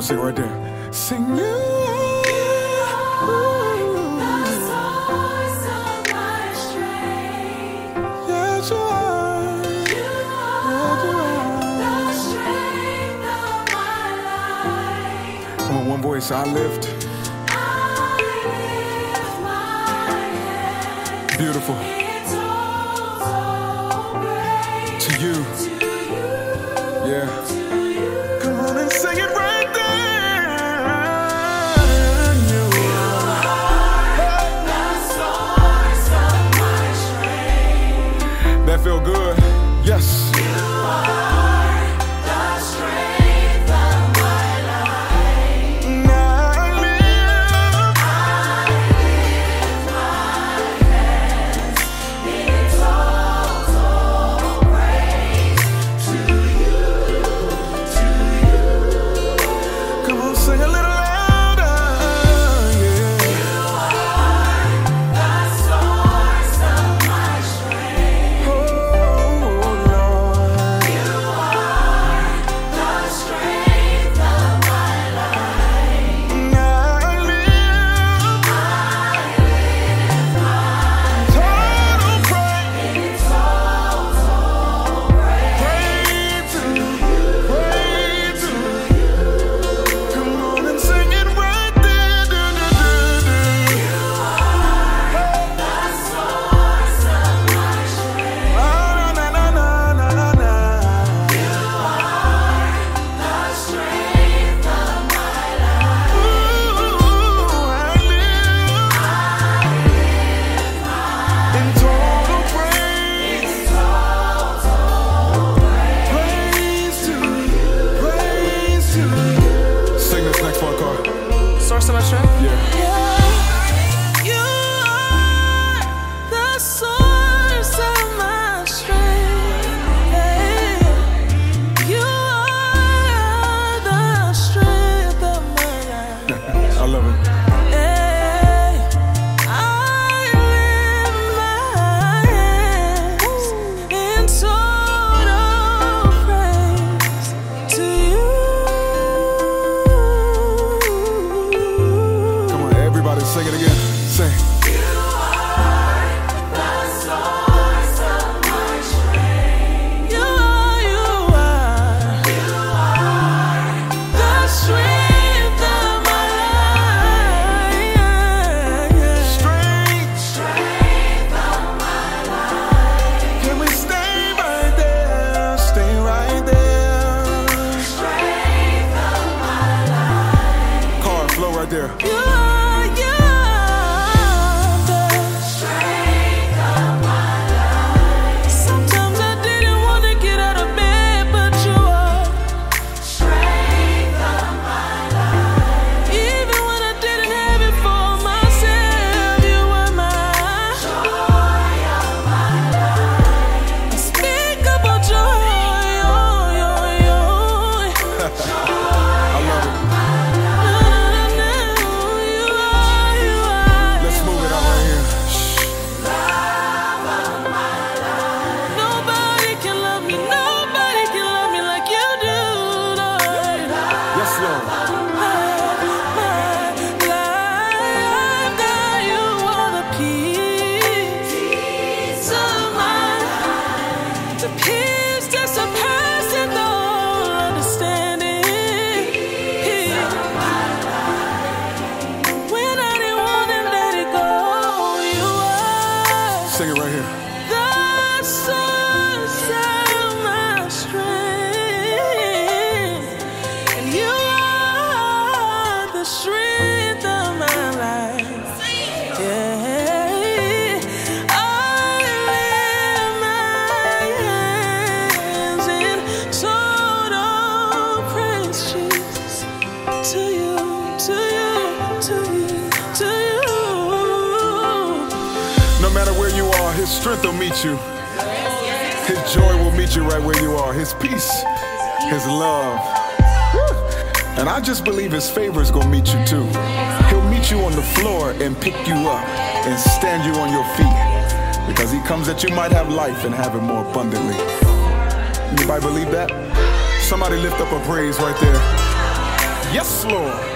sing right there. Sing you. One voice, I lift my hands. Beautiful. To you. Yeah. Come on and sing it right there. You are the source of my strength. That feel good. Yes. Source of my strength? Yeah. You are the source of my strength. You are the strength of my life. I love it. I lift my hands in total praise to you. Sing it again. Sing. You are the source of my strength. You are the strength of my life. Strength of my life. Can we stay right there? Stay right there. Strength of my life. Chord, flow right there. Sing it right here. The source of my strength, and you are the strength of my life. Yeah, I lift my hands in total praise, Jesus, to you, to you, to you, to you. No matter where you are, His strength will meet you. His joy will meet you right where you are. His peace, His love. And I just believe His favor is gonna meet you too. He'll meet you on the floor and pick you up and stand you on your feet, because He comes that you might have life and have it more abundantly. Anybody believe that? Somebody lift up a praise right there. Yes, Lord.